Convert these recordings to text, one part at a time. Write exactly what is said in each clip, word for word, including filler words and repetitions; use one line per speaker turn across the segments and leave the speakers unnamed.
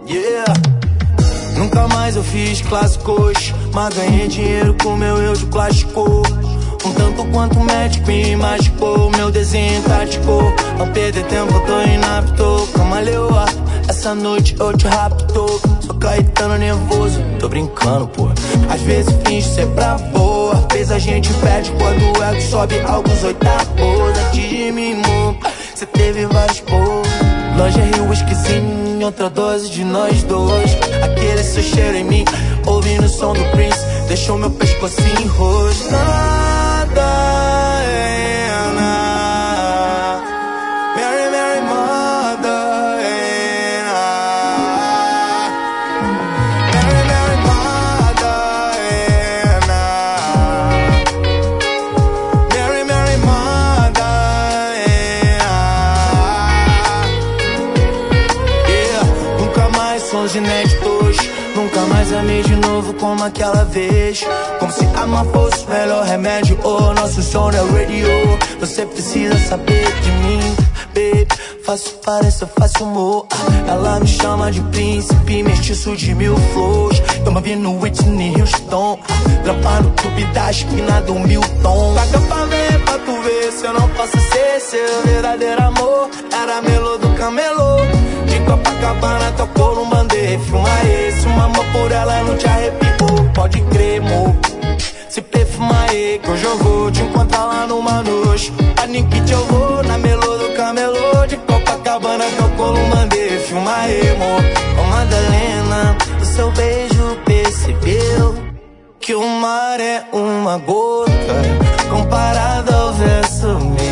Yeah. Nunca mais eu fiz clássicos, mas ganhei dinheiro com meu eu de plástico. Um tanto quanto o médico me machucou, meu desenho tático. Não perder tempo, eu tô inapto. Camaleoa, essa noite eu te rapto. Sou Caetano nervoso, tô brincando, pô. Às vezes finge ser pra boa, às vezes a gente perde quando o ego sobe alguns oitavos. Antes de mim, amor, cê teve vários povos. Lingerie, whiskyzinho, outra dose de nós dois. Aquele seu cheiro em mim, ouvindo o som do Prince, deixou meu pescocinho em rosto. Nada é nada. Mary, Mary, mother é nada. Mary, Mary, mother é nada. Mary, Mary, mother é nada. Yeah, nunca mais sons inéditos. Nunca mais amei de novo como aquela vez. Como se amar fosse o melhor remédio. Oh, nosso som é radio. Você precisa saber de mim, baby. Faço parecer, faço humor. Ela me chama de príncipe, mestiço de mil flores. Tamo vindo Whitney Houston, trampando clube da esquina do Milton. Paga pra ver, pra tu ver se eu não posso ser seu verdadeiro amor. Era melô do camelô, de Copacabana tocou num bandeira. Filma esse, um amor por ela não te arrepiou. Pode crer, mo, se perfuma aí, que hoje eu vou te encontrar lá numa noite. A Nikit eu vou na melô do camelô, de Copacabana tocou num bandeira. Filma aí, mo, ô Madalena, o seu beijo percebeu que o mar é uma gota comparado ao verso meu.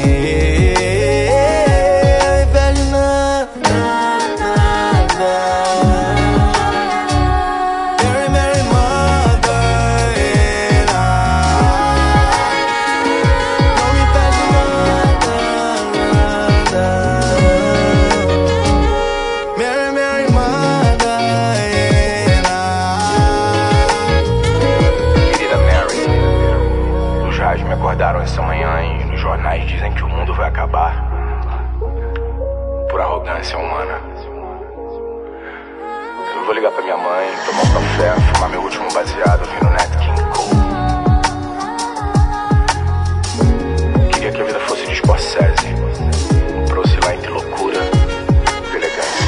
Essa manhã e nos jornais dizem que o mundo vai acabar por arrogância humana. Eu vou ligar pra minha mãe, tomar um café, fumar meu último baseado, ouvindo Nat King Cole. Queria que a vida fosse de Scorsese, pra oscilar entre loucura e elegância.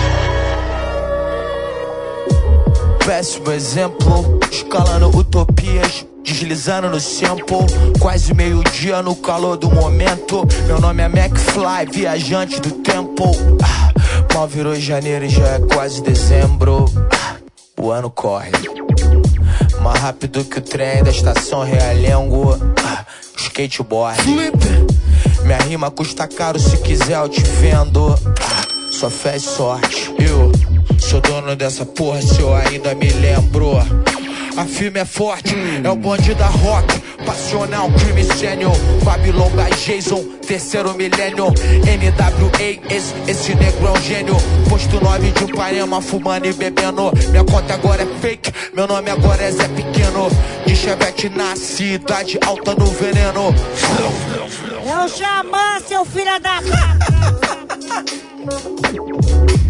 Péssimo exemplo, escalando utopias, deslizando no sample, quase meio-dia no calor do momento. Meu nome é McFly, viajante do tempo. Ah, mal virou janeiro e já é quase dezembro. Ah, o ano corre mais rápido que o trem da estação Realengo. Ah, skateboard, minha rima custa caro, se quiser eu te vendo. Ah, só fé e sorte, eu sou dono dessa porra, se eu ainda me lembro. A firme é forte, é o bonde da rock. Passional, crime sênior, Babylon by Jason, terceiro milênio. N W A, esse, esse negro é um gênio. Posto nove de Ipanema, fumando e bebendo. Minha conta agora é fake, meu nome agora é Zé Pequeno. De Chevette na cidade, alta no veneno.
É o Xamã, seu filho da...